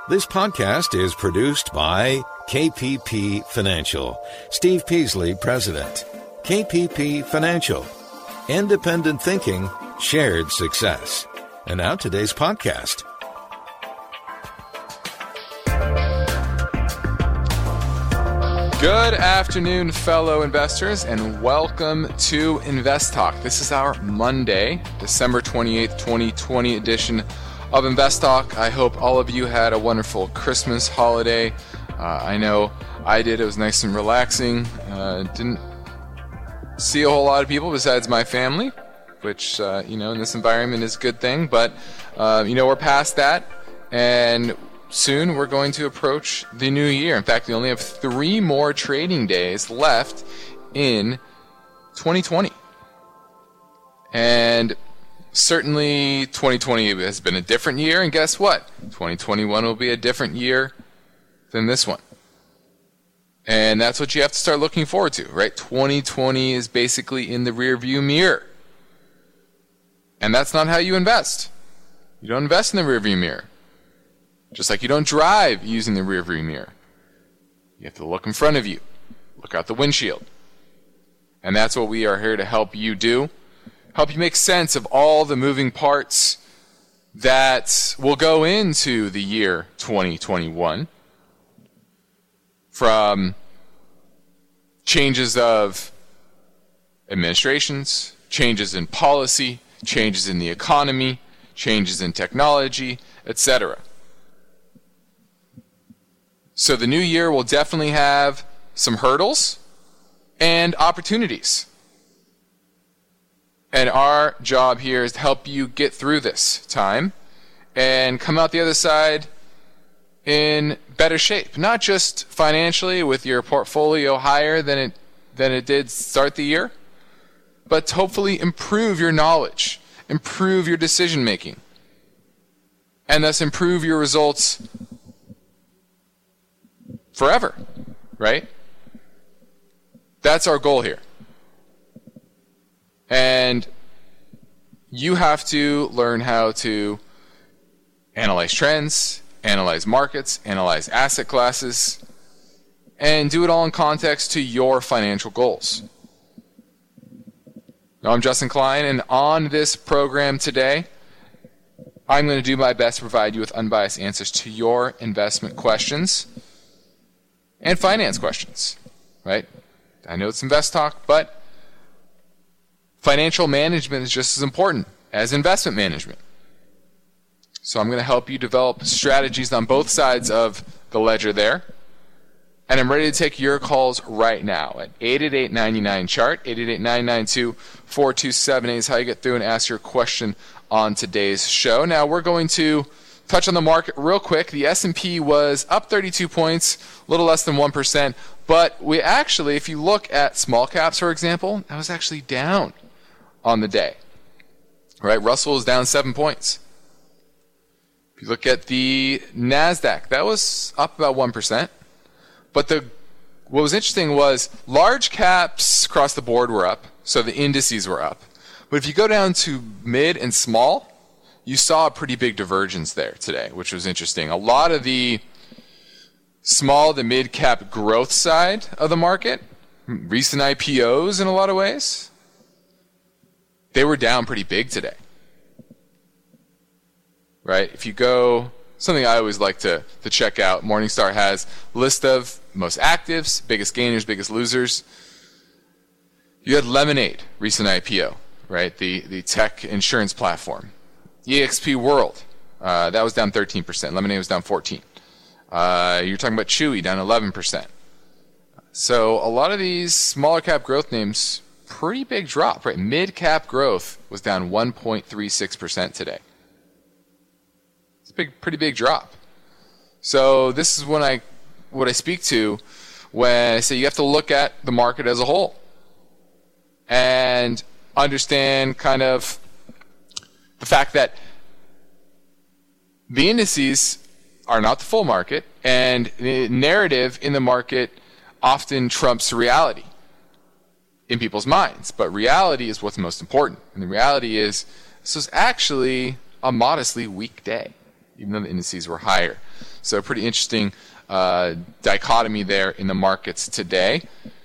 This podcast is produced by KPP Financial. Steve Peasley, President. KPP Financial. Independent thinking, shared success. And now today's podcast. Good afternoon, fellow investors, and welcome to Invest Talk. This is our Monday, December 28th, 2020 edition of Invest Talk. I hope all of you had a wonderful Christmas holiday. I know I did. It was nice and relaxing. Didn't see a whole lot of people besides my family, which, in this environment is a good thing. But, we're past that, and soon we're going to approach the new year. In fact, we only have 3 more trading days left in 2020. And certainly 2020 has been a different year, and guess what? 2021 will be a different year than this one. And that's what you have to start looking forward to, right? 2020 is basically in the rearview mirror. And that's not how you invest. You don't invest in the rearview mirror. Just like you don't drive using the rearview mirror. You have to look in front of you. Look out the windshield. And that's what we are here to help you do. Help you make sense of all the moving parts that will go into the year 2021. From changes of administrations, changes in policy, changes in the economy, changes in technology, etc. So the new year will definitely have some hurdles and opportunities. And our job here is to help you get through this time and come out the other side in better shape. Not just financially with your portfolio higher than it did start the year, but to hopefully improve your knowledge, improve your decision making, and thus improve your results forever, right? That's our goal here. And you have to learn how to analyze trends, analyze markets, analyze asset classes, and do it all in context to your financial goals. Now, I'm Justin Klein, and on this program today, I'm going to do my best to provide you with unbiased answers to your investment questions and finance questions, right? I know it's Invest Talk, but financial management is just as important as investment management. So I'm going to help you develop strategies on both sides of the ledger there. And I'm ready to take your calls right now at 888-99-CHART, 888-992-4278 is how you get through and ask your question on today's show. Now we're going to touch on the market real quick. The S&P was up 32 points, a little less than 1%. But we actually, if you look at small caps, for example, that was actually down on the day. Right? Russell is down 7 points. If you look at the NASDAQ, that was up about 1%. But what was interesting was large caps across the board were up, so the indices were up. But if you go down to mid and small, you saw a pretty big divergence there today, which was interesting. A lot of the small to mid cap growth side of the market, recent IPOs in a lot of ways, they were down pretty big today. Right? If you go, something I always like to check out, Morningstar has a list of most actives, biggest gainers, biggest losers. You had Lemonade, recent IPO, right? The tech insurance platform. eXp World, that was down 13%. Lemonade was down 14%. You're talking about Chewy, down 11%. So a lot of these smaller cap growth names, pretty big drop, right? Mid cap growth was down 1.36% today. It's a pretty big drop. So this is what I speak to when I say you have to look at the market as a whole and understand kind of the fact that the indices are not the full market, and the narrative in the market often trumps reality in people's minds. But reality is what's most important. And the reality is this was actually a modestly weak day, even though the indices were higher. So pretty interesting dichotomy there in the markets today.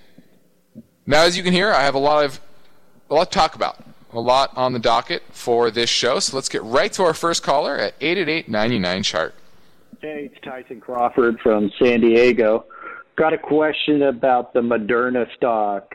Now, as you can hear, I have a lot to talk about, a lot on the docket for this show. So let's get right to our first caller at 888-99-CHART. Hey, it's Tyson Crawford from San Diego. Got a question about the Moderna stock,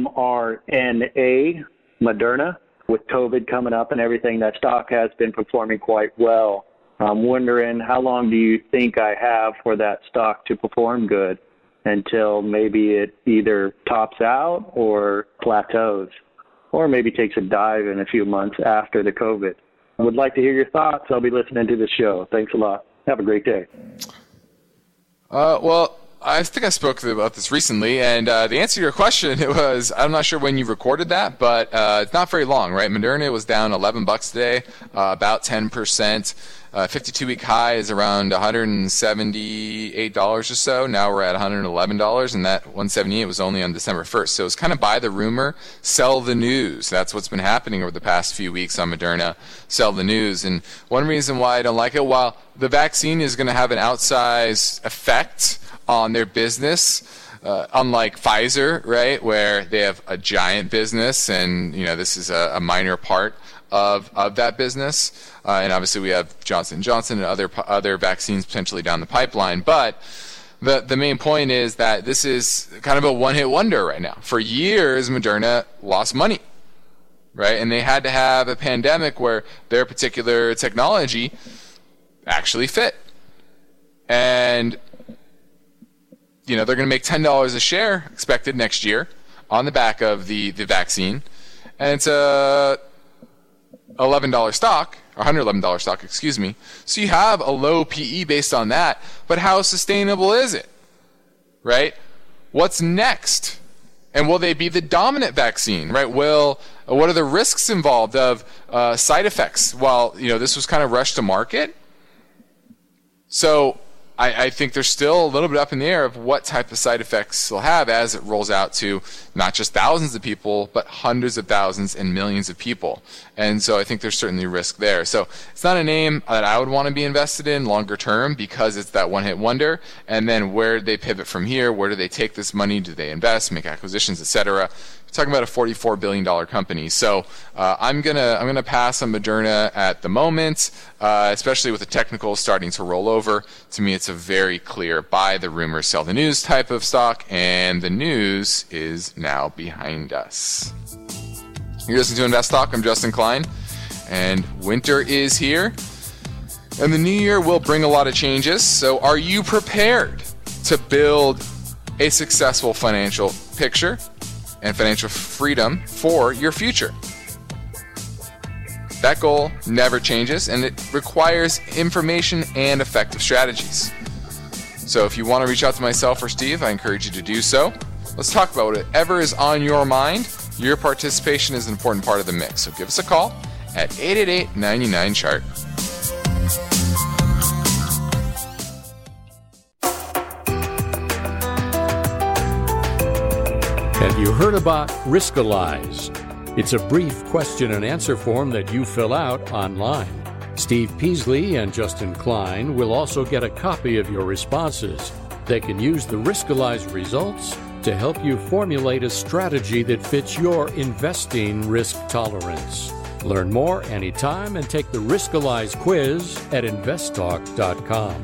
mRNA, Moderna. With COVID coming up and everything, that stock has been performing quite well. I'm wondering, how long do you think I have for that stock to perform good until maybe it either tops out or plateaus, or maybe takes a dive in a few months after the COVID? I would like to hear your thoughts. I'll be listening to the show. Thanks a lot. Have a great day. Well, I think I spoke about this recently, and the answer to your question, it was, I'm not sure when you recorded that, but it's not very long, right? Moderna was down $11 today, about 10%. 52-week high is around $178 or so. Now we're at $111, and that $178 was only on December 1st. So it's kind of buy the rumor, sell the news. That's what's been happening over the past few weeks on Moderna, sell the news. And one reason why I don't like it, while the vaccine is going to have an outsized effect on their business, unlike Pfizer, right, where they have a giant business, and this is a minor part of that business. And obviously we have Johnson & Johnson and other vaccines potentially down the pipeline. But the main point is that this is kind of a one-hit wonder right now. For years, Moderna lost money, right? And they had to have a pandemic where their particular technology actually fit. And they're going to make $10 a share expected next year on the back of the vaccine. And it's a $11 stock, or $111 stock, excuse me. So you have a low PE based on that, but how sustainable is it, right? What's next? And will they be the dominant vaccine, right? What are the risks involved of side effects while, this was kind of rushed to market? So I think there's still a little bit up in the air of what type of side effects they'll have as it rolls out to not just thousands of people, but hundreds of thousands and millions of people. And so I think there's certainly risk there. So it's not a name that I would want to be invested in longer term because it's that one-hit wonder. And then where do they pivot from here? Where do they take this money? Do they invest, make acquisitions, etc.? We're talking about a $44 billion company. So I'm gonna pass on Moderna at the moment, especially with the technicals starting to roll over. To me, it's a very clear buy the rumor, sell the news type of stock, and the news is now behind us. You're listening to Invest Talk. I'm Justin Klein, and winter is here, and the new year will bring a lot of changes. So are you prepared to build a successful financial picture and financial freedom for your future? That goal never changes, and it requires information and effective strategies. So if you want to reach out to myself or Steve, I encourage you to do so. Let's talk about whatever is on your mind. Your participation is an important part of the mix. So give us a call at 888-99-CHART. Have you heard about Riskalyze? It's a brief question and answer form that you fill out online. Steve Peasley and Justin Klein will also get a copy of your responses. They can use the Riskalyze results to help you formulate a strategy that fits your investing risk tolerance. Learn more anytime and take the Riskalyze quiz at investtalk.com.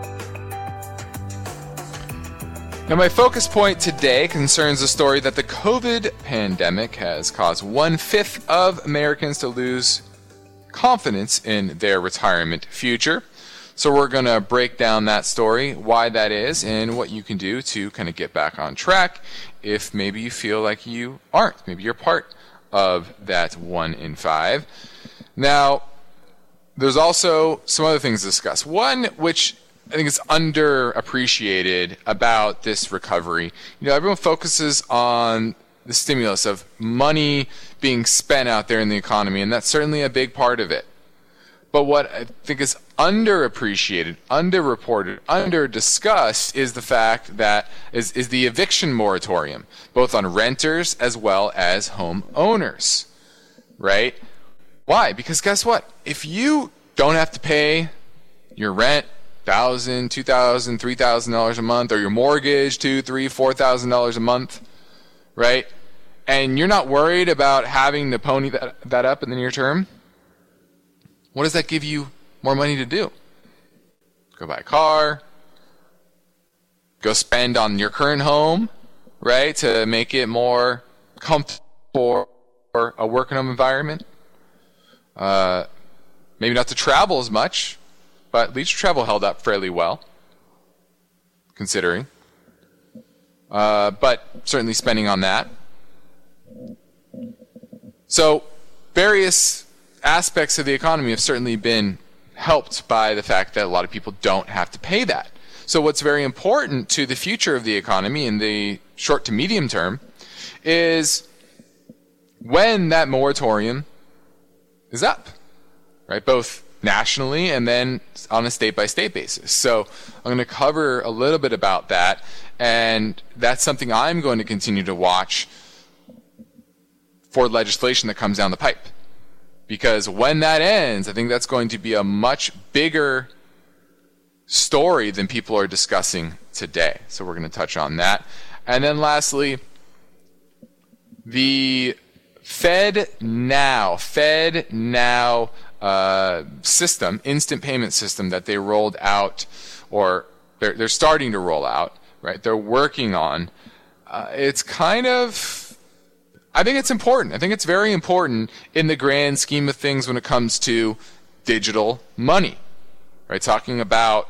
Now, my focus point today concerns a story that the COVID pandemic has caused 1/5 of Americans to lose confidence in their retirement future. So we're going to break down that story, why that is, and what you can do to kind of get back on track if maybe you feel like you aren't. Maybe you're part of that 1 in 5. Now, there's also some other things to discuss. One, which I think is underappreciated about this recovery. Everyone focuses on the stimulus of money being spent out there in the economy, and that's certainly a big part of it. But what I think is underappreciated, underreported, underdiscussed is the fact that is the eviction moratorium, both on renters as well as home owners, right? Why? Because guess what? If you don't have to pay your rent, $1,000, $2,000, $3,000 a month, or your mortgage $2,000, $3,000, $4,000 a month, right? And you're not worried about having to pony that up in the near term, what does that give you more money to do? Go buy a car, go spend on your current home, right, to make it more comfortable for a working home environment. Maybe not to travel as much, but leisure travel held up fairly well, considering. But certainly spending on that. So various aspects of the economy have certainly been helped by the fact that a lot of people don't have to pay that. So what's very important to the future of the economy in the short to medium term is when that moratorium is up, right? Both nationally and then on a state-by-state basis. So I'm going to cover a little bit about that, and that's something I'm going to continue to watch for legislation that comes down the pipe. Because when that ends, I think that's going to be a much bigger story than people are discussing today. So we're going to touch on that. And then lastly, the FedNow system, instant payment system that they rolled out, or they're starting to roll out, right? They're working on. It's kind of, I think it's important. I think it's very important in the grand scheme of things when it comes to digital money, right? Talking about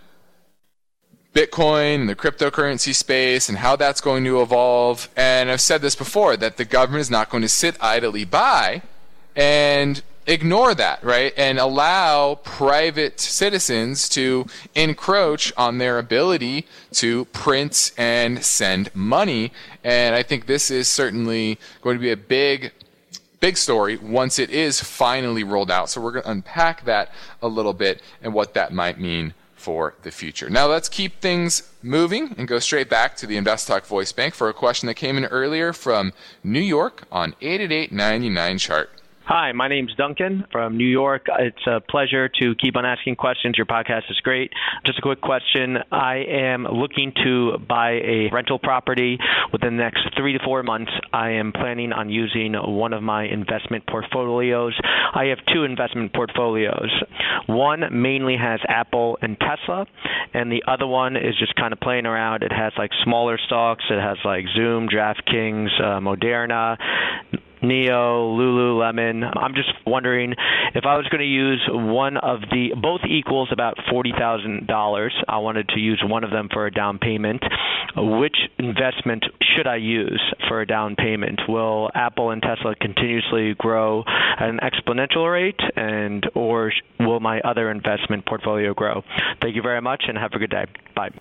Bitcoin and the cryptocurrency space and how that's going to evolve. And I've said this before, that the government is not going to sit idly by and ignore that, right? And allow private citizens to encroach on their ability to print and send money. And I think this is certainly going to be a big story once it is finally rolled out. So we're going to unpack that a little bit and what that might mean for the future. Now let's keep things moving and go straight back to the InvestTalk Voice Bank for a question that came in earlier from New York on 888-99-CHART. Hi, my name's Duncan from New York. It's a pleasure to keep on asking questions. Your podcast is great. Just a quick question. I am looking to buy a rental property within the next 3 to 4 months. I am planning on using one of my investment portfolios. I have 2 investment portfolios. One mainly has Apple and Tesla, and the other one is just kind of playing around. It has like smaller stocks. It has like Zoom, DraftKings, Moderna, Neo, Lululemon. I'm just wondering if I was going to use one of the, both equals about $40,000. I wanted to use one of them for a down payment. Which investment should I use for a down payment? Will Apple and Tesla continuously grow at an exponential rate, or will my other investment portfolio grow? Thank you very much, and have a good day. Bye.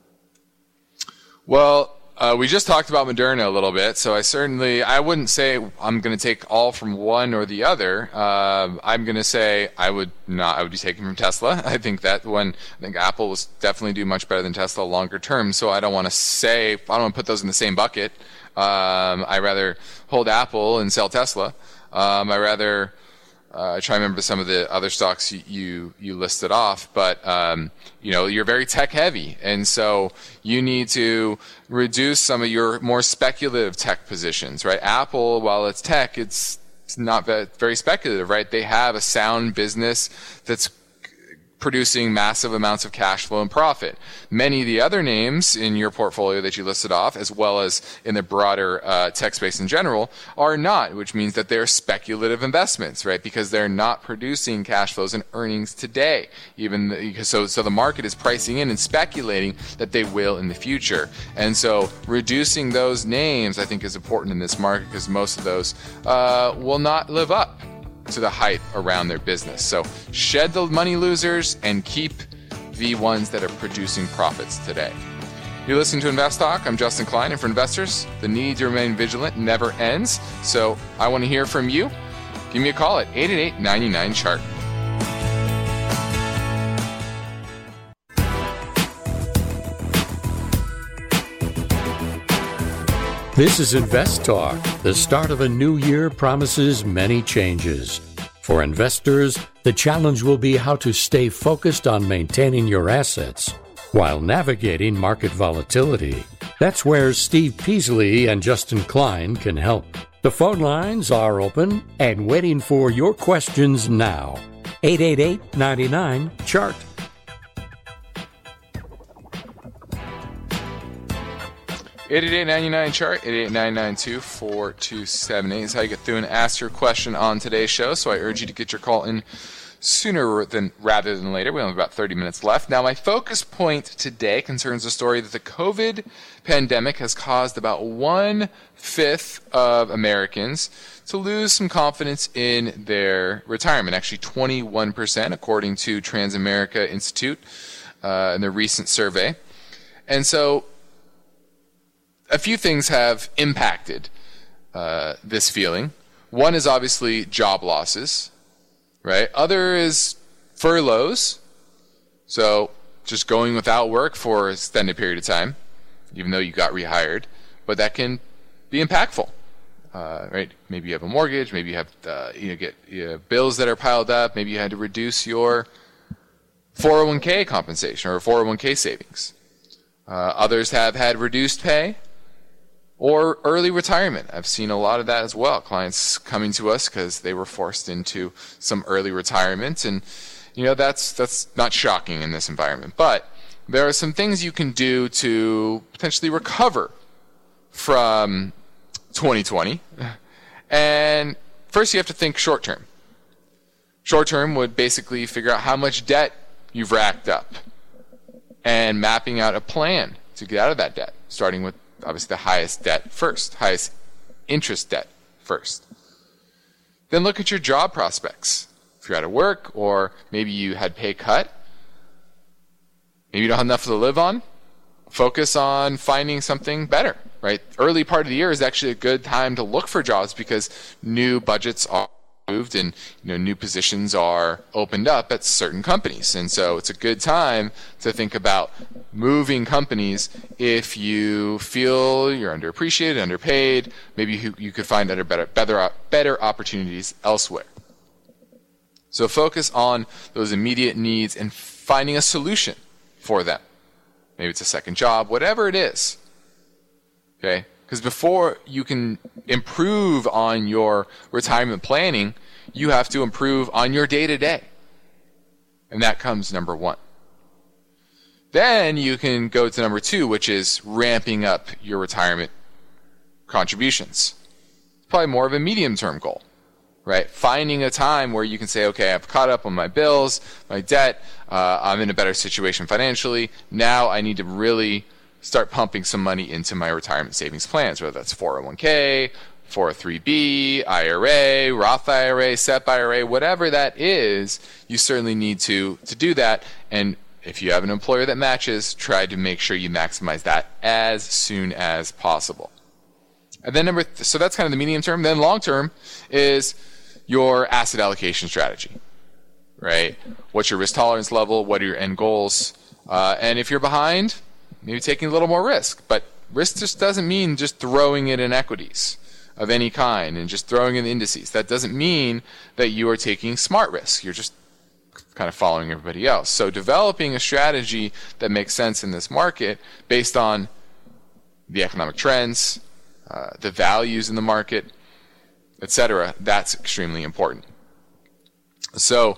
Well, we just talked about Moderna a little bit, so I wouldn't say I'm going to take all from one or the other. I'm going to say I would be taking from Tesla. I think Apple will definitely do much better than Tesla longer term, so I don't want to put those in the same bucket. I rather hold Apple and sell Tesla. I rather try to remember some of the other stocks you listed off, but you're very tech heavy, and so you need to reduce some of your more speculative tech positions, right? Apple, while it's tech, it's not very speculative, right? They have a sound business that's producing massive amounts of cash flow and profit. Many of the other names in your portfolio that you listed off, as well as in the broader tech space in general, are not, which means that they're speculative investments, right? Because they're not producing cash flows and earnings today. So the market is pricing in and speculating that they will in the future. And so reducing those names, I think, is important in this market, because most of those will not live up to the hype around their business. So shed the money losers and keep the ones that are producing profits today. You're listening to Invest Talk. I'm Justin Klein, and for investors, the need to remain vigilant never ends. So I want to hear from you. Give me a call at 888-99-CHART. This is Invest Talk. The start of a new year promises many changes. For investors, the challenge will be how to stay focused on maintaining your assets while navigating market volatility. That's where Steve Peasley and Justin Klein can help. The phone lines are open and waiting for your questions now. 888-99-CHART. chart 888-992-4278 is how you get through and ask your question on today's show. So I urge you to get your call in sooner rather than later. We only have about 30 minutes left. Now, my focus point today concerns the story that the COVID pandemic has caused about 1/5 of Americans to lose some confidence in their retirement. Actually, 21%, according to Transamerica Institute in their recent survey. And so a few things have impacted this feeling. One is obviously job losses, right? Other is furloughs. So just going without work for an extended period of time, even though you got rehired. But that can be impactful, right? Maybe you have a mortgage. Maybe you have bills that are piled up. Maybe you had to reduce your 401k compensation or 401k savings. Others have had reduced pay or early retirement. I've seen a lot of that as well. Clients coming to us because they were forced into some early retirement. And, that's not shocking in this environment. But there are some things you can do to potentially recover from 2020. And first you have to think short term. Short term would basically figure out how much debt you've racked up and mapping out a plan to get out of that debt, starting with obviously the highest debt first, highest interest debt first. Then look at your job prospects. If you're out of work or maybe you had pay cut, maybe you don't have enough to live on, focus on finding something better, right? Early part of the year is actually a good time to look for jobs because new budgets are moved and new positions are opened up at certain companies. And so it's a good time to think about moving companies if you feel you're underappreciated, underpaid. Maybe you could find better opportunities elsewhere. So focus on those immediate needs and finding a solution for them. Maybe it's a second job, whatever it is. Okay? Because before you can improve on your retirement planning, you have to improve on your day-to-day. And that comes number one. Then you can go to number two, which is ramping up your retirement contributions. It's probably more of a medium-term goal, right? Finding a time where you can say, okay, I've caught up on my bills, my debt, I'm in a better situation financially. Now I need to really start pumping some money into my retirement savings plans, whether that's 401k, 403b, IRA, Roth IRA, SEP IRA, whatever that is, you certainly need to do that. And if you have an employer that matches, try to make sure you maximize that as soon as possible. And then so that's kind of the medium term. Then long term is your asset allocation strategy, right? What's your risk tolerance level? What are your end goals? And if you're behind, maybe taking a little more risk. But risk just doesn't mean just throwing it in equities of any kind and just throwing in the indices. That doesn't mean that you are taking smart risk. You're just kind of following everybody else. So developing a strategy that makes sense in this market based on the economic trends, the values in the market, etc., that's extremely important. So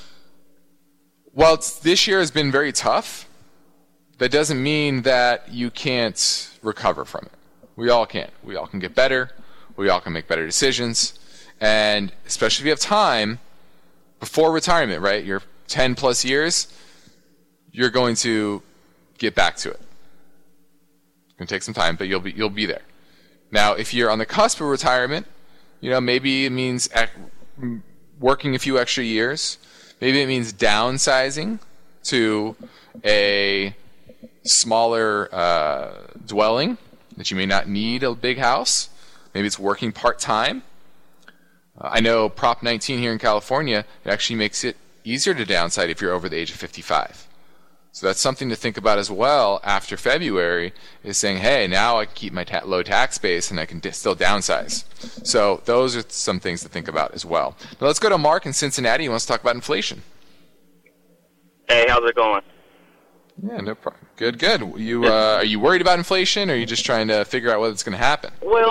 while this year has been very tough, that doesn't mean that you can't recover from it. We all can. We all can get better. We all can make better decisions. And especially if you have time before retirement, right? You're 10 plus years, you're going to get back to it. It's going to take some time, but you'll be there. Now, if you're on the cusp of retirement, maybe it means working a few extra years. Maybe it means downsizing to a smaller dwelling that you may not need a big house. Maybe it's working part-time. I know Prop 19 here in California, it actually makes it easier to downsize if you're over the age of 55. So that's something to think about as well after February, is saying, hey, now I can keep my low tax base and I can still downsize. So those are some things to think about as well. Now let's go to Mark in Cincinnati. He wants to talk about inflation. Hey, how's it going? Yeah, no problem. Good. Are you worried about inflation, or are you just trying to figure out what's going to happen?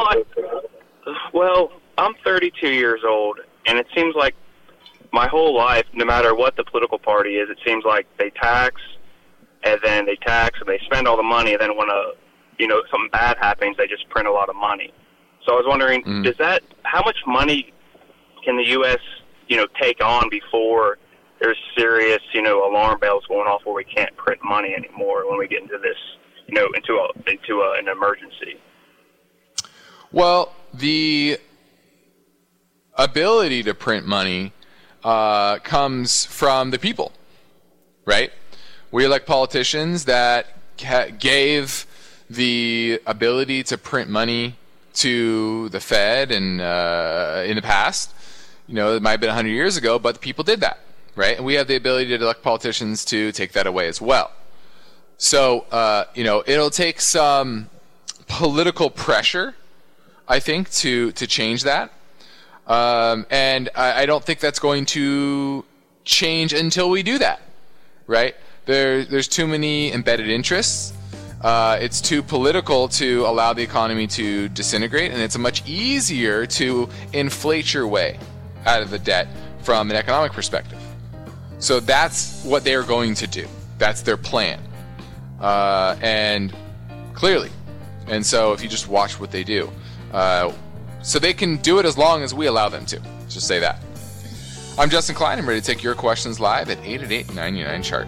Well, I'm 32 years old, and it seems like my whole life, no matter what the political party is, it seems like they tax, and then they tax, and they spend all the money, and then when something bad happens, they just print a lot of money. So I was wondering, how much money can the U.S., take on before there's serious, alarm bells going off where we can't print money anymore when we get into this, into an emergency? Well, the ability to print money comes from the people, right? We elect politicians that gave the ability to print money to the Fed and in the past. It might have been 100 years ago, but the people did that, right? And we have the ability to elect politicians to take that away as well. So, it'll take some political pressure, I think, to change that. And I don't think that's going to change until we do that, right? There's too many embedded interests. It's too political to allow the economy to disintegrate, and it's much easier to inflate your way out of the debt from an economic perspective. So that's what they're going to do. That's their plan. And clearly. And so if you just watch what they do. So they can do it as long as we allow them to. Let's just say that. I'm Justin Klein. I'm ready to take your questions live at 888-99-CHART.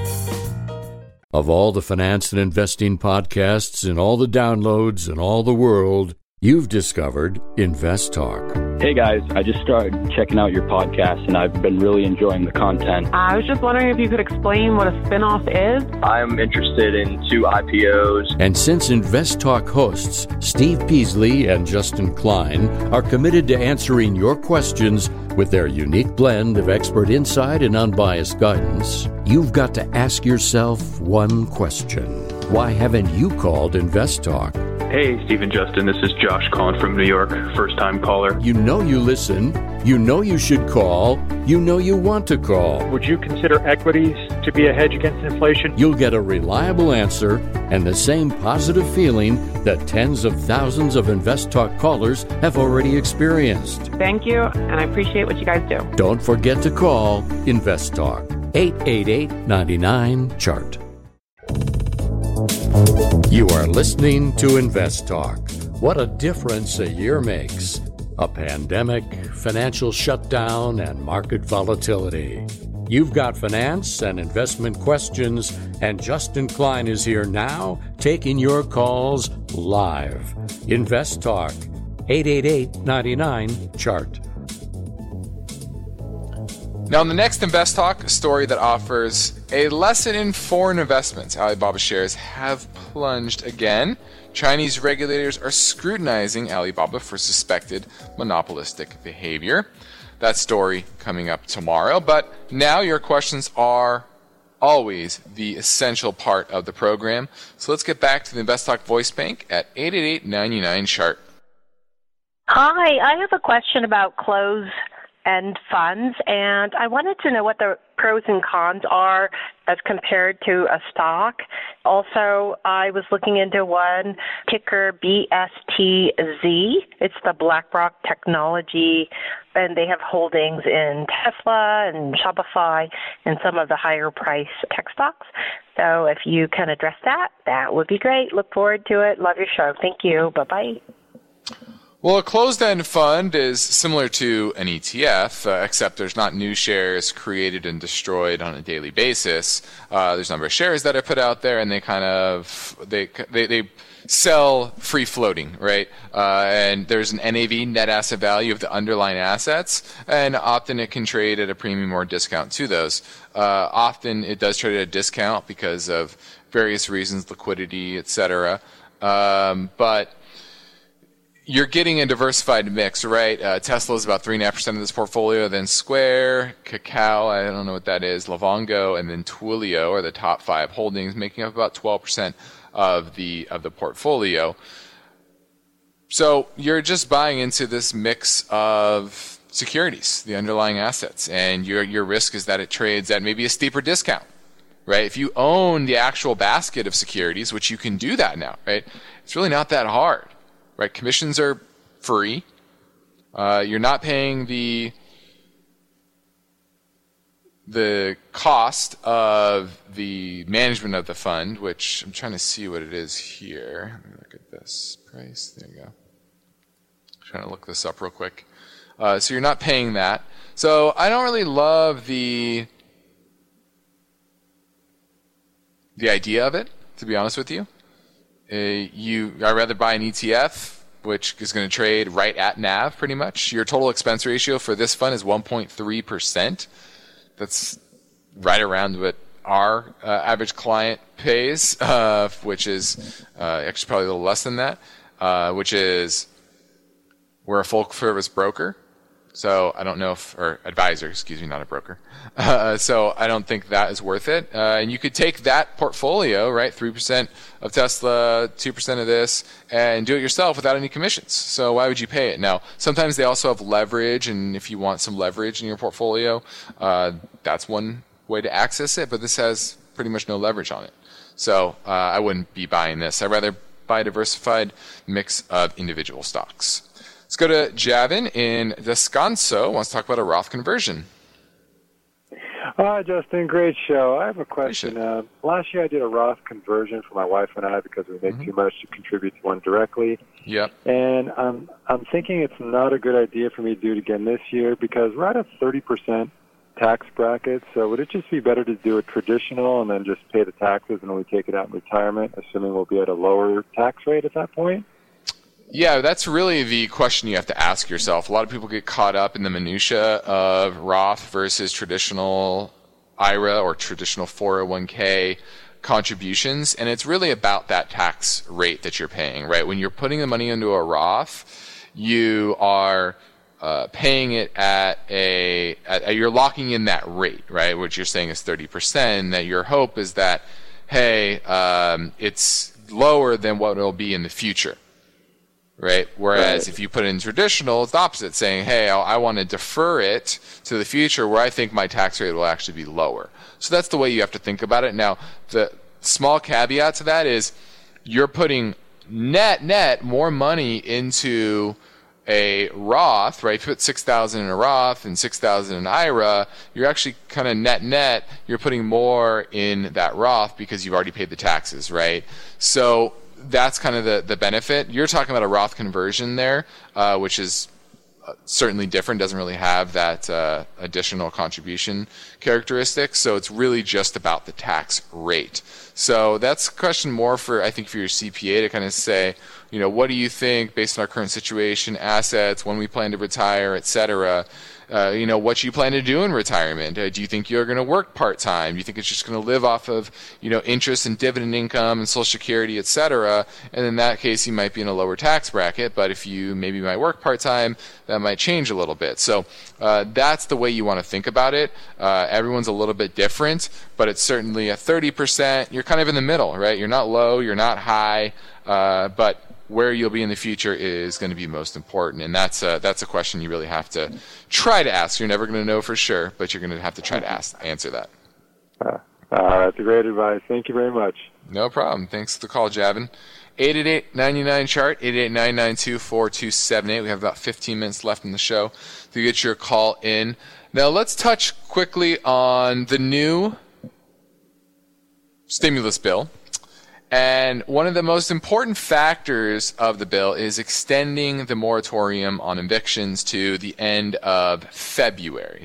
Of all the finance and investing podcasts and all the downloads in all the world, you've discovered Invest Talk. Hey guys, I just started checking out your podcast and I've been really enjoying the content. I was just wondering if you could explain what a spinoff is. I'm interested in 2 IPOs. And since Invest Talk hosts Steve Peasley and Justin Klein are committed to answering your questions with their unique blend of expert insight and unbiased guidance, you've got to ask yourself one question. Why haven't you called Invest Talk? Hey, Steve and Justin, this is Josh calling from New York, first-time caller. You know you listen, you know you should call, you know you want to call. Would you consider equities to be a hedge against inflation? You'll get a reliable answer and the same positive feeling that tens of thousands of Invest Talk callers have already experienced. Thank you, and I appreciate what you guys do. Don't forget to call Invest Talk, 888-99-CHART. You are listening to Invest Talk. What a difference a year makes. A pandemic, financial shutdown, and market volatility. You've got finance and investment questions, and Justin Klein is here now taking your calls live. Invest Talk, 888-99-CHART. Now, in the next Invest Talk, a story that offers a lesson in foreign investments. Alibaba shares have plunged again. Chinese regulators are scrutinizing Alibaba for suspected monopolistic behavior. That story coming up tomorrow. But now your questions are always the essential part of the program. So let's get back to the Invest Talk voice bank at 888-99-CHART. Hi, I have a question about closed-end funds, and I wanted to know what the pros and cons are as compared to a stock. Also, I was looking into one, ticker BSTZ. It's the BlackRock Technology, and they have holdings in Tesla and Shopify and some of the higher price tech stocks. So if you can address that, that would be great. Look forward to it. Love your show. Thank you. Bye-bye. Well, a closed-end fund is similar to an ETF, except there's not new shares created and destroyed on a daily basis. There's a number of shares that are put out there, and they kind of they sell free floating, right? And there's an NAV, net asset value, of the underlying assets, and often it can trade at a premium or discount to those. Often it does trade at a discount because of various reasons, liquidity, etc. But you're getting a diversified mix, right? Tesla is about 3.5% of this portfolio. Then Square, Kakao, I don't know what that is, Livongo, and then Twilio are the top 5 holdings, making up about 12% of the portfolio. So you're just buying into this mix of securities, the underlying assets, and your risk is that it trades at maybe a steeper discount, right? If you own the actual basket of securities, which you can do that now, right? It's really not that hard. Right, commissions are free. You're not paying the cost of the management of the fund, which I'm trying to see what it is here. Let me look at this price. There you go. I'm trying to look this up real quick. So you're not paying that. So I don't really love the idea of it, to be honest with you. I'd rather buy an ETF, which is going to trade right at NAV pretty much. Your total expense ratio for this fund is 1.3%. That's right around what our average client pays, which is actually probably a little less than that, which is we're a full service broker. So I don't know or advisor, excuse me, not a broker. So I don't think that is worth it. And you could take that portfolio, right, 3% of Tesla, 2% of this, and do it yourself without any commissions. So why would you pay it? Now, sometimes they also have leverage, and if you want some leverage in your portfolio, that's one way to access it, but this has pretty much no leverage on it. So I wouldn't be buying this. I'd rather buy a diversified mix of individual stocks. Let's go to Javin in Descanso. Wants to talk about a Roth conversion. Hi, Justin. Great show. I have a question. Last year I did a Roth conversion for my wife and I because we make too much to contribute to one directly. Yep. And I'm thinking it's not a good idea for me to do it again this year because we're at a 30% tax bracket. So would it just be better to do a traditional and then just pay the taxes and we take it out in retirement, assuming we'll be at a lower tax rate at that point? Yeah, that's really the question you have to ask yourself. A lot of people get caught up in the minutia of Roth versus traditional IRA or traditional 401k contributions, and it's really about that tax rate that you're paying, right? When you're putting the money into a Roth, you are paying it you're locking in that rate, right? Which you're saying is 30%, and that your hope is that, hey, it's lower than what it'll be in the future. Right. Whereas if you put it in traditional, it's the opposite, saying, hey, I want to defer it to the future where I think my tax rate will actually be lower. So that's the way you have to think about it. Now, the small caveat to that is you're putting net more money into a Roth, right? If you put $6,000 in a Roth and $6,000 in IRA, you're actually kind of net, you're putting more in that Roth because you've already paid the taxes, right? So that's kind of the benefit. You're talking about a Roth conversion there, which is certainly different, doesn't really have that additional contribution characteristic. So it's really just about the tax rate. So that's a question more for, I think, for your CPA to kind of say, what do you think based on our current situation, assets, when we plan to retire, et cetera, what you plan to do in retirement. Do you think you're going to work part-time? Do you think it's just going to live off of, interest and dividend income and Social Security, et cetera? And in that case, you might be in a lower tax bracket. But if you maybe might work part-time, that might change a little bit. So that's the way you want to think about it. Everyone's a little bit different, but it's certainly at 30%. You're kind of in the middle, right? You're not low, you're not high, but where you'll be in the future is going to be most important, and that's a question you really have to try to ask. You're never going to know for sure, but you're going to have to try to answer that. That's great advice. Thank you very much. No problem. Thanks for the call, Javin. 888-99-CHART, 888-992-4278. We have about 15 minutes left in the show to get your call in. Now let's touch quickly on the new stimulus bill. And one of the most important factors of the bill is extending the moratorium on evictions to the end of February.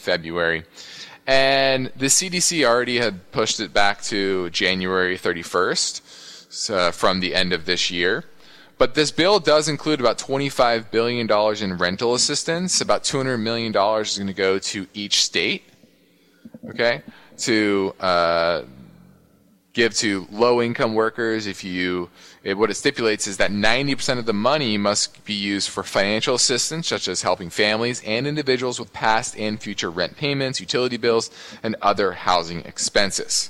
And the CDC already had pushed it back to January 31st from the end of this year. But this bill does include about $25 billion in rental assistance. About $200 million is going to go to each state, okay, to give to low-income workers. What it stipulates is that 90% of the money must be used for financial assistance, such as helping families and individuals with past and future rent payments, utility bills, and other housing expenses.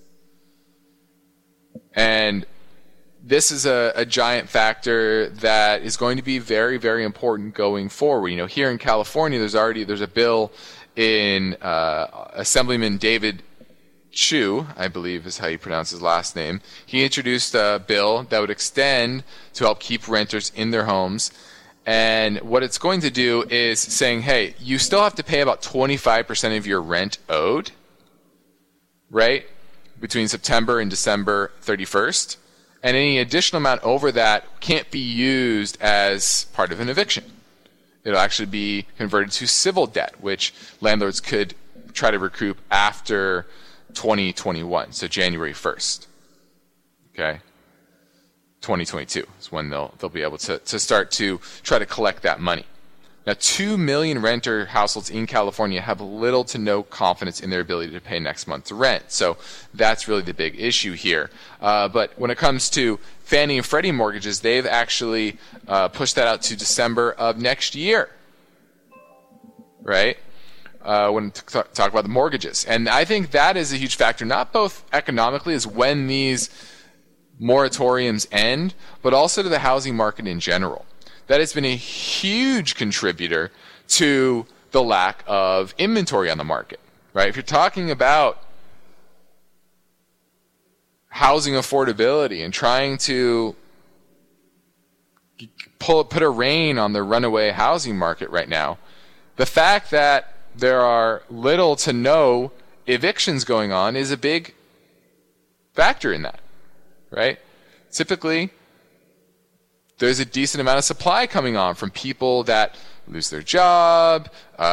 And this is a giant factor that is going to be very, very important going forward. Here in California, there's a bill in Assemblyman David Chu, I believe is how you pronounce his last name. He introduced a bill that would extend to help keep renters in their homes. And what it's going to do is saying, hey, you still have to pay about 25% of your rent owed, right, between September and December 31st. And any additional amount over that can't be used as part of an eviction. It'll actually be converted to civil debt, which landlords could try to recoup after 2021, so January 1st. Okay? 2022 is when they'll be able to start to try to collect that money. Now, 2 million renter households in California have little to no confidence in their ability to pay next month's rent. So that's really the big issue here. But when it comes to Fannie and Freddie mortgages, they've actually pushed that out to December of next year. Right? When talk about the mortgages. And I think that is a huge factor, not both economically as when these moratoriums end, but also to the housing market in general. That has been a huge contributor to the lack of inventory on the market, right? If you're talking about housing affordability and trying to put a rein on the runaway housing market right now, the fact that there are little to no evictions going on is a big factor in that, right? Typically, there's a decent amount of supply coming on from people that lose their job,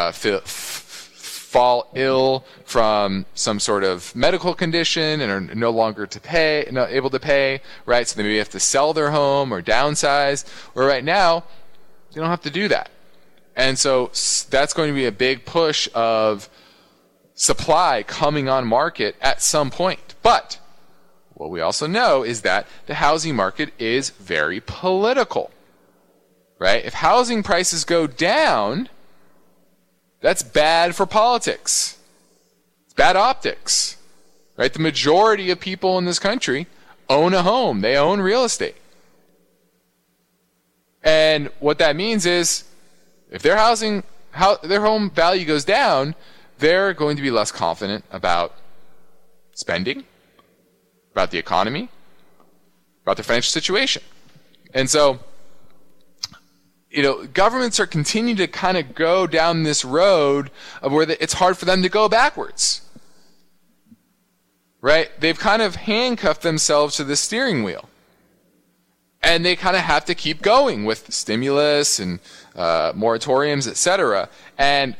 fall ill from some sort of medical condition and are no longer able to pay, right? So they maybe have to sell their home or downsize. Or right now, they don't have to do that. And so that's going to be a big push of supply coming on market at some point. But what we also know is that the housing market is very political, right? If housing prices go down, that's bad for politics. It's bad optics, right? The majority of people in this country own a home. They own real estate. And what that means is if their home value goes down, they're going to be less confident about spending, about the economy, about their financial situation. And so, governments are continuing to kind of go down this road of where it's hard for them to go backwards. Right? They've kind of handcuffed themselves to the steering wheel. And they kind of have to keep going with stimulus and moratoriums, etc. And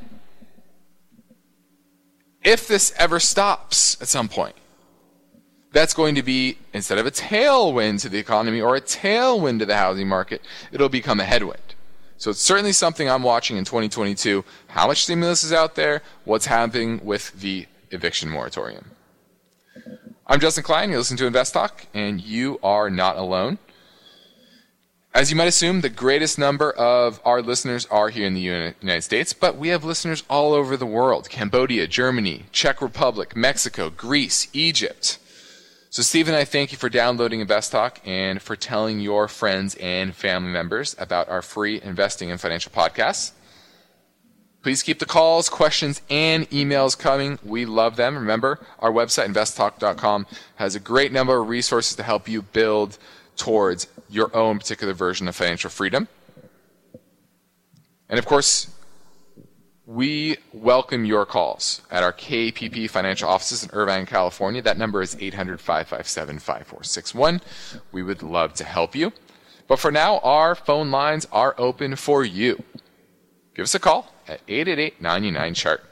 if this ever stops at some point, that's going to be, instead of a tailwind to the economy or a tailwind to the housing market, it'll become a headwind. So it's certainly something I'm watching in 2022. How much stimulus is out there? What's happening with the eviction moratorium? I'm Justin Klein. You listen to Invest Talk, and you are not alone. As you might assume, the greatest number of our listeners are here in the United States, but we have listeners all over the world. Cambodia, Germany, Czech Republic, Mexico, Greece, Egypt. So Steve and I thank you for downloading Invest Talk and for telling your friends and family members about our free investing and financial podcasts. Please keep the calls, questions, and emails coming. We love them. Remember, our website, investtalk.com, has a great number of resources to help you build towards your own particular version of financial freedom. And of course, we welcome your calls at our KPP financial offices in Irvine, California. That number is 800-557-5461. We would love to help you. But for now, our phone lines are open for you. Give us a call at 888-99-CHART.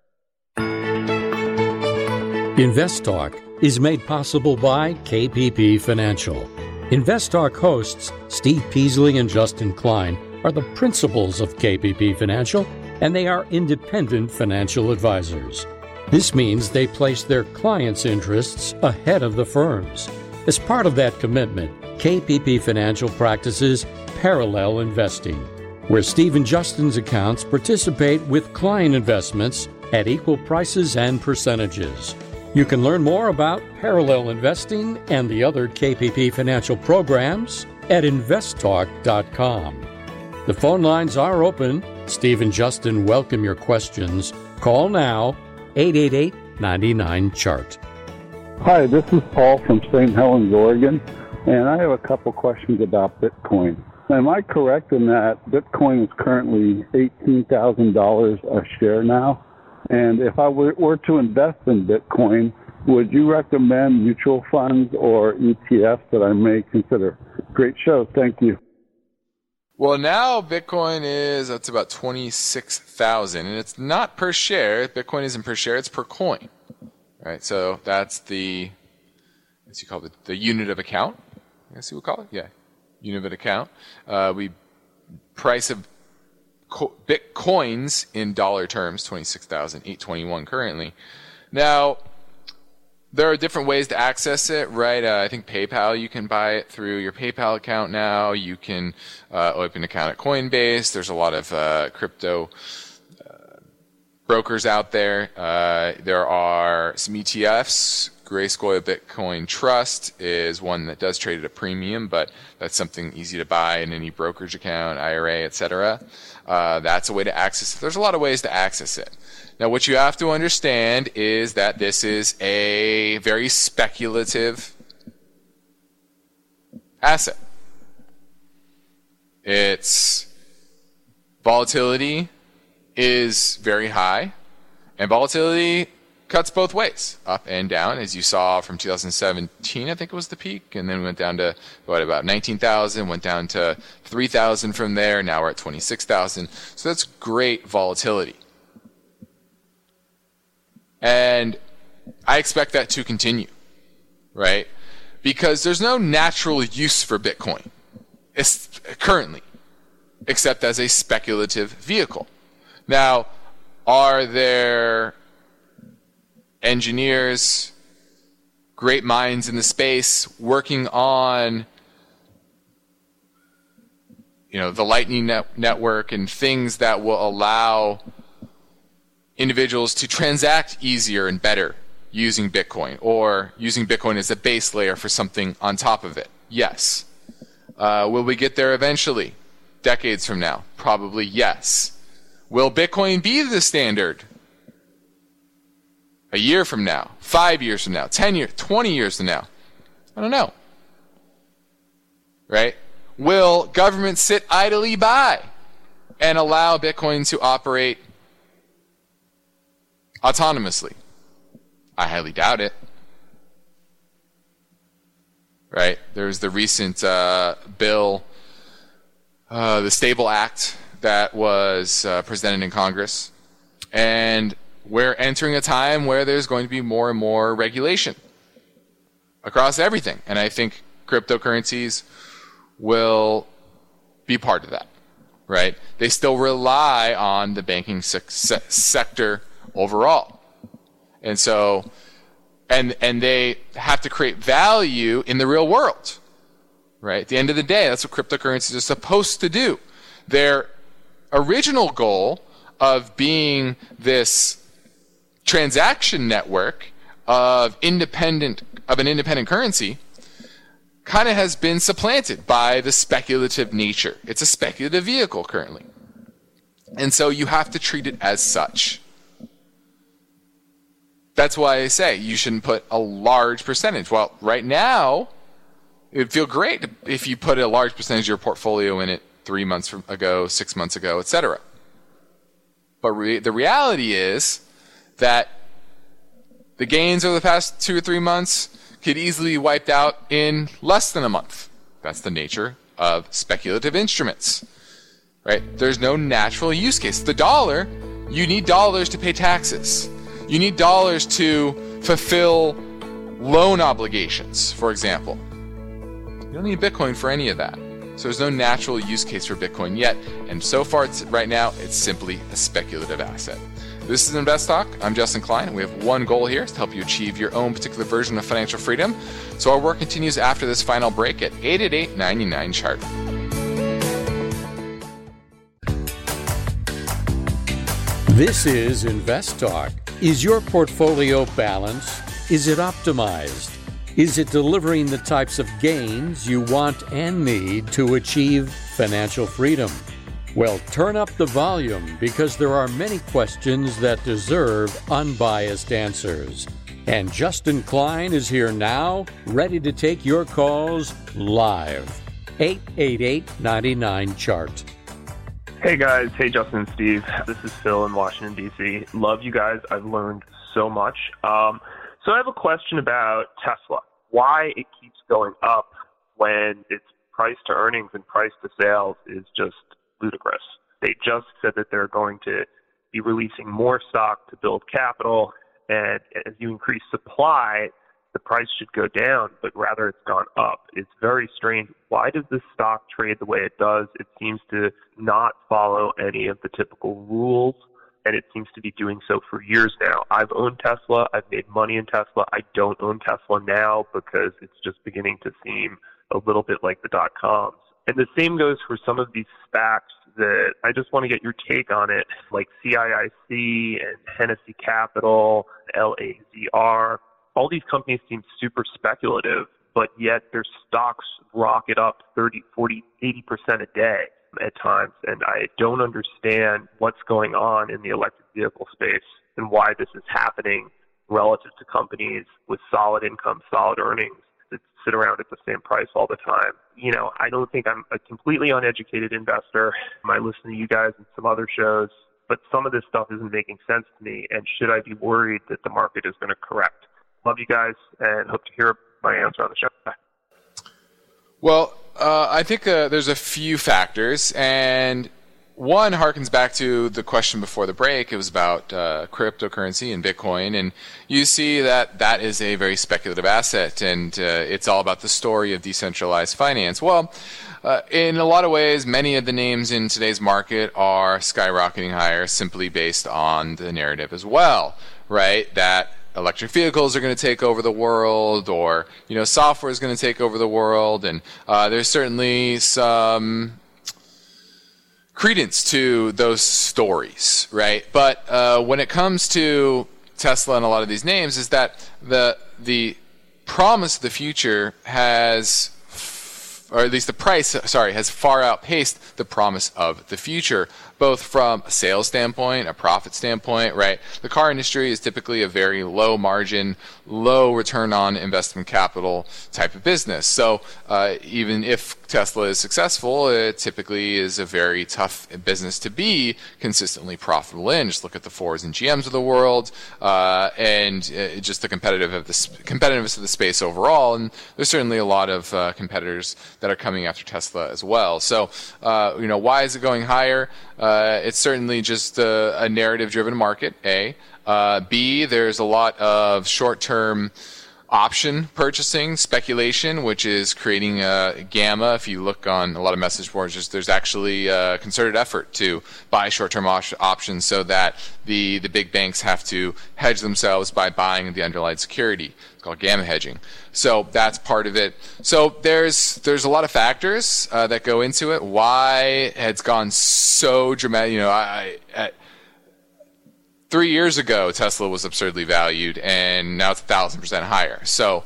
Invest Talk is made possible by KPP Financial. Invest Talk hosts Steve Peasley and Justin Klein are the principals of KPP Financial, and they are independent financial advisors. This means they place their clients' interests ahead of the firm's. As part of that commitment, KPP Financial practices parallel investing, where Steve and Justin's accounts participate with client investments at equal prices and percentages. You can learn more about parallel investing and the other KPP Financial programs at investtalk.com. The phone lines are open. Steve and Justin welcome your questions. Call now, 888-99-CHART. Hi, this is Paul from St. Helens, Oregon, and I have a couple questions about Bitcoin. Am I correct in that Bitcoin is currently $18,000 a share now? And if I were to invest in Bitcoin, would you recommend mutual funds or ETFs that I may consider? Great show. Thank you. Well, now Bitcoin is up to about 26,000, and it's not per share. Bitcoin isn't per share; it's per coin. Right. So that's the, what's you call it, the unit of account. I guess you would call it. Yeah, unit of account. We price of Bitcoins in dollar terms, 26,821 currently. Now, there are different ways to access it, right? I think PayPal, you can buy it through your PayPal account now. You can open an account at Coinbase. There's a lot of crypto brokers out there. There are some ETFs. Grayscale Bitcoin Trust is one that does trade at a premium, but that's something easy to buy in any brokerage account, IRA, etc. That's a way to access it. There's a lot of ways to access it. Now, what you have to understand is that this is a very speculative asset. Its volatility is very high, and volatility cuts both ways, up and down, as you saw from 2017, I think it was the peak, and then went down to, about 19,000, went down to 3,000 from there, now we're at 26,000. So that's great volatility. And I expect that to continue, right? Because there's no natural use for Bitcoin currently, except as a speculative vehicle. Now, are there engineers, great minds in the space working on, the Lightning Network and things that will allow individuals to transact easier and better using Bitcoin, or using Bitcoin as a base layer for something on top of it? Yes. Will we get there eventually? Decades from now? Probably yes. Will Bitcoin be the standard a year from now, 5 years from now, 10 years, 20 years from now? I don't know. Right? Will government sit idly by and allow Bitcoin to operate autonomously? I highly doubt it. Right? There's the recent bill, the Stable Act, that was presented in Congress. And we're entering a time where there's going to be more and more regulation across everything. And I think cryptocurrencies will be part of that, right? They still rely on the banking sector overall. And so, and they have to create value in the real world, right? At the end of the day, that's what cryptocurrencies are supposed to do. Their original goal of being this transaction network of an independent currency kind of has been supplanted by the speculative nature. It's a speculative vehicle currently. And so you have to treat it as such. That's why I say you shouldn't put a large percentage. Well, right now, it would feel great if you put a large percentage of your portfolio in it 3 months ago, 6 months ago, etc. But the reality is that the gains over the past 2 or 3 months could easily be wiped out in less than a month. That's the nature of speculative instruments, right? There's no natural use case. The dollar, you need dollars to pay taxes. You need dollars to fulfill loan obligations, for example. You don't need Bitcoin for any of that. So there's no natural use case for Bitcoin yet. And so far, right now, it's simply a speculative asset. This is Invest Talk. I'm Justin Klein, and we have one goal here, is to help you achieve your own particular version of financial freedom. So our work continues after this final break at 888-99-CHART. This is Invest Talk. Is your portfolio balanced? Is it optimized? Is it delivering the types of gains you want and need to achieve financial freedom? Well, turn up the volume, because there are many questions that deserve unbiased answers. And Justin Klein is here now, ready to take your calls live. 888-99-CHART. Hey guys, hey Justin and Steve. This is Phil in Washington, D.C. Love you guys. I've learned so much. So I have a question about Tesla. Why it keeps going up when its price to earnings and price to sales is just ludicrous. They just said that they're going to be releasing more stock to build capital, and as you increase supply, the price should go down, but rather it's gone up. It's very strange. Why does this stock trade the way it does? It seems to not follow any of the typical rules, and it seems to be doing so for years now. I've owned Tesla. I've made money in Tesla. I don't own Tesla now because it's just beginning to seem a little bit like the dot-coms. And the same goes for some of these SPACs that I just want to get your take on it, like CIIC and Hennessy Capital, LAZR. All these companies seem super speculative, but yet their stocks rocket up 30, 40, 80% a day at times. And I don't understand what's going on in the electric vehicle space and why this is happening relative to companies with solid income, solid earnings that sit around at the same price all the time. You know, I don't think I'm a completely uneducated investor. I listen to you guys and some other shows, but some of this stuff isn't making sense to me. And should I be worried that the market is going to correct? Love you guys and hope to hear my answer on the show. Bye. Well, I think there's a few factors, and one harkens back to the question before the break. It was about cryptocurrency and Bitcoin, and you see that that is a very speculative asset, and it's all about the story of decentralized finance. Well, in a lot of ways, many of the names in today's market are skyrocketing higher simply based on the narrative as well, right? That electric vehicles are going to take over the world, or, you know, software is going to take over the world, and there's certainly some credence to those stories, right? But when it comes to Tesla and a lot of these names, is that the promise of the future has, or at least the price, has far outpaced the promise of the future, both from a sales standpoint, a profit standpoint, right? The car industry is typically a very low margin, low return on investment capital type of business. So even if Tesla is successful, it typically is a very tough business to be consistently profitable in. Just look at the Fords and GMs of the world, and just the competitiveness of the space overall. And there's certainly a lot of competitors that are coming after Tesla as well. So, why is it going higher? It's certainly just a narrative-driven market, A. B, there's a lot of short-term option purchasing, speculation, which is creating gamma. If you look on a lot of message boards, there's actually a concerted effort to buy short-term options so that the big banks have to hedge themselves by buying the underlying security. It's called gamma hedging. So that's part of it. So there's a lot of factors that go into it. Why it's gone so dramatic? 3 years ago, Tesla was absurdly valued, and now it's 1,000% higher. So,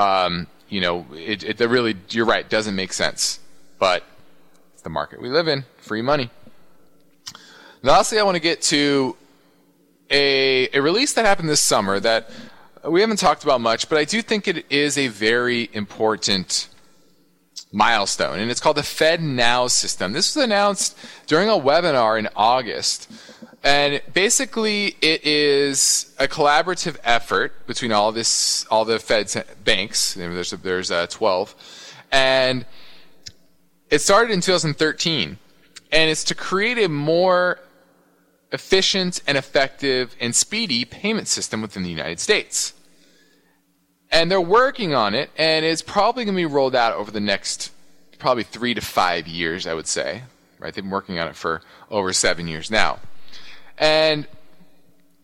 it really, you're right, doesn't make sense. But it's the market we live in, free money. Lastly, I want to get to a release that happened this summer that we haven't talked about much, but I do think it is a very important milestone, and it's called the FedNow system. This was announced during a webinar in August. And basically, it is a collaborative effort between all the Fed's banks. There's 12, and it started in 2013, and it's to create a more efficient and effective and speedy payment system within the United States. And they're working on it, and it's probably going to be rolled out over the next probably 3 to 5 years, I would say. Right? They've been working on it for over 7 years now. And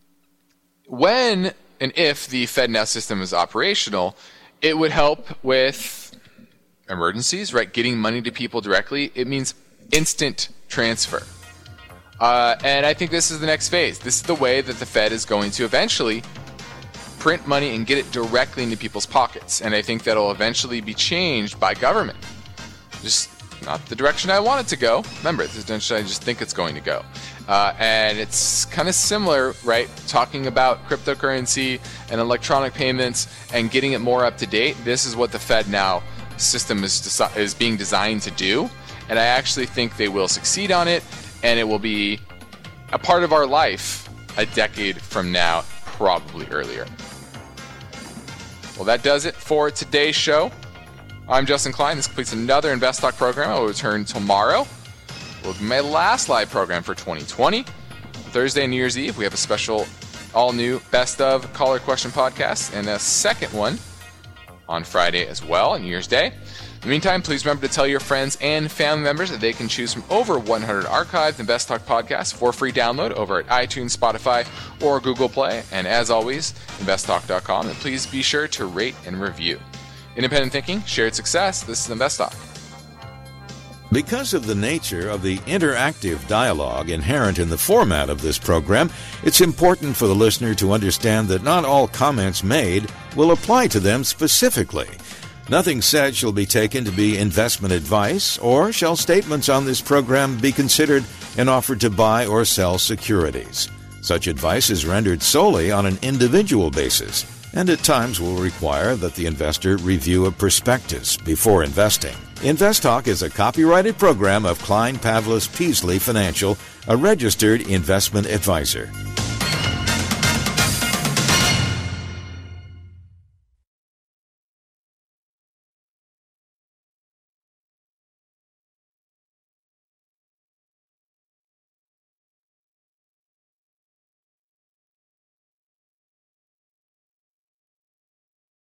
when and if the FedNow system is operational, it would help with emergencies, right? Getting money to people directly. It means instant transfer. And I think this is the next phase. This is the way that the Fed is going to eventually print money and get it directly into people's pockets. And I think that'll eventually be changed by government. Just not the direction I want it to go. Remember, it's the direction I just think it's going to go. And it's kind of similar, right? Talking about cryptocurrency and electronic payments and getting it more up to date. This is what the FedNow system is being designed to do. And I actually think they will succeed on it. And it will be a part of our life a decade from now, probably earlier. Well, that does it for today's show. I'm Justin Klein. This completes another Invest Talk program. I will return tomorrow. Will be my last live program for 2020. Thursday, New Year's Eve, we have a special all-new Best of Caller Question podcast and a second one on Friday as well, on New Year's Day. In the meantime, please remember to tell your friends and family members that they can choose from over 100 archived Invest Talk podcasts for free download over at iTunes, Spotify, or Google Play. And as always, investtalk.com. And please be sure to rate and review. Independent thinking, shared success. This is Invest Talk. Because of the nature of the interactive dialogue inherent in the format of this program, it's important for the listener to understand that not all comments made will apply to them specifically. Nothing said shall be taken to be investment advice, or shall statements on this program be considered an offer to buy or sell securities. Such advice is rendered solely on an individual basis, and at times will require that the investor review a prospectus before investing. Invest Talk is a copyrighted program of Klein Pavlis Peasley Financial, a registered investment advisor.